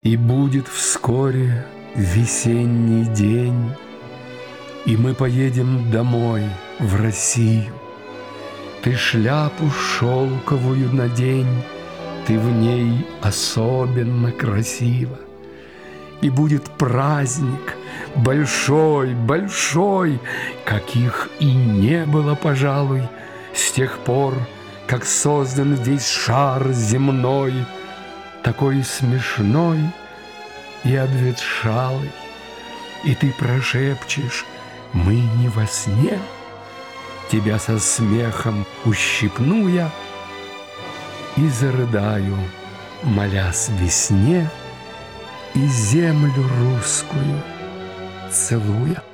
И будет вскоре весенний день, и мы поедем домой, в Россию. Ты шляпу шелковую надень, ты в ней особенно красива. И будет праздник большой, большой, каких и не было, пожалуй, с тех пор, как создан весь шар земной, такой смешной и обветшалый. И ты прошепчешь: мы не во сне. Тебя со смехом ущипну я и зарыдаю, молясь весне и землю русскую целуя.